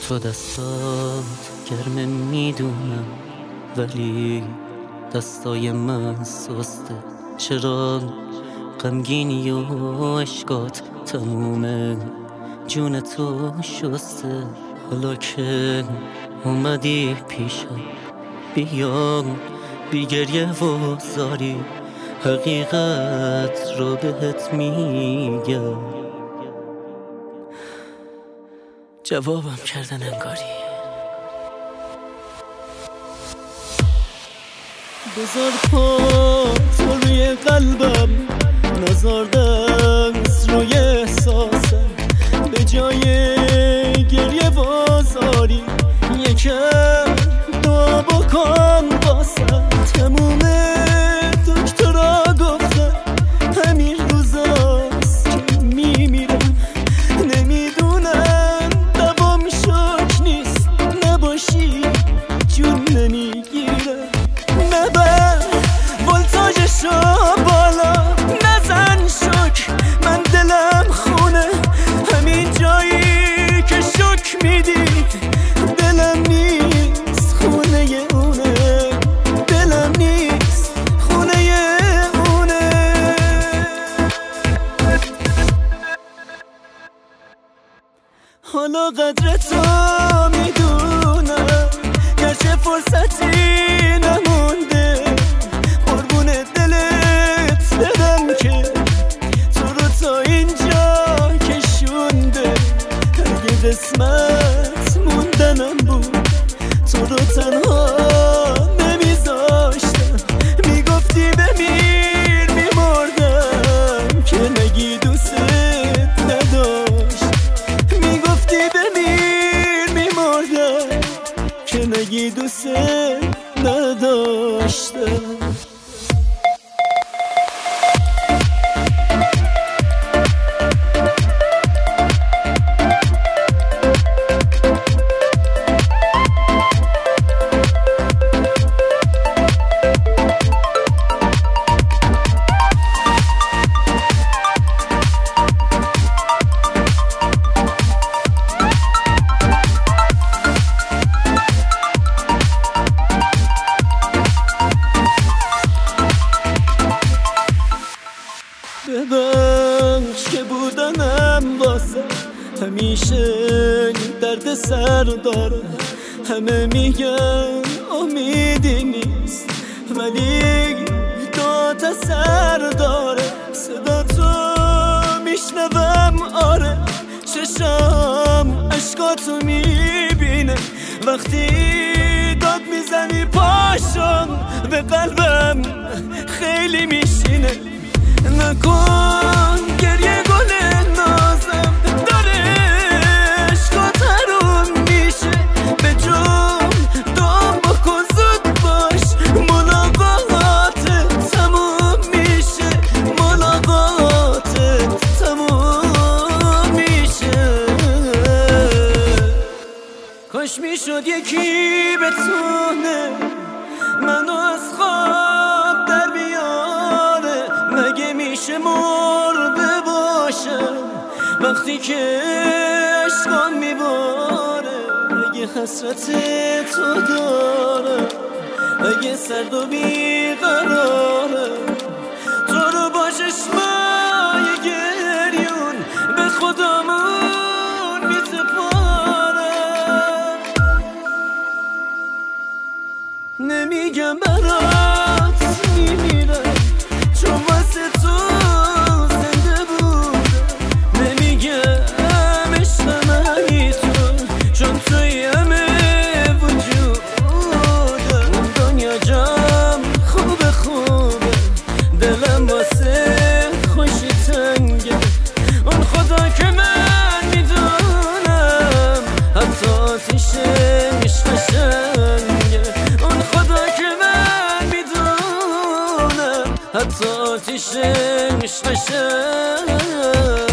تو دستات گرمه میدونم، ولی دستای من سسته. چرا غمگینی و عشقات تمومه، جون تو شسته. حالا که اومدی پیشم، بیا بی گریه و زاری، حقیقت رو بهت میگم. جوابم کردن انگاری. بذار پا تو روی قلبم، نذار دست روی احساسم، به جای گریه و زاری یکم دعا بکن واسم. تموم دکترها گفتن همین روزاست که میمیرم، نمیدونم دوام شک نیست، نباشی جون نمیگیرم. نبر ولتاژشو بالا، نزن شک، من دلم خونه، همین جایی که شک میدی دلم نیست، خونه اونه، دلم نیست، خونه اونه. حالا قدر تو میدونم، گرچه فرصتی نمونده، قربون دلت بدم که تو رو تا اینجا کشونده. اگه قسمت موندنم بود تو رو تنها نمیذاشتم، میگفتی بمیر میمردم که نگی دوست نداشت، میگفتی بمیر میمردم که نگی دوست نداشتم. ببخش که بودنم واسه همیشه درد سر داره. همه میگن امیدی نیست، ولی داد اثر داره. صدا تو میشنوم، آره، چشم عشقاتو میبینه وقتی داد میزنی پاشم، به قلبم خیلی میشینه. نکن گریه گل نازم، داره عشقات حروم میشه، به جون دام بکن زود باش، ملاقاتت تموم میشه، ملاقاتت تموم میشه. کاش میشد یکی بتونه منو از خواب در بیاره، مگه میشه مرده باشم وقتی که عشقم میباره. اگه حسرت تو داره، اگه سرد و بیقراره، تو رو با چشمای گریون به خودمون میسپارم. نمیگم برات میمیرم چون واسه تو زنده بودم، نمیگم عشقم همی تو چون توی همه وجودم. اون دنیا جام خوبه خوبه، دلم واسه خوشی تنگه، اون خدا که من میدونم حتی آتیشش قشنگه، اون خدا که من میدونم حتی آتیشش قشنگه.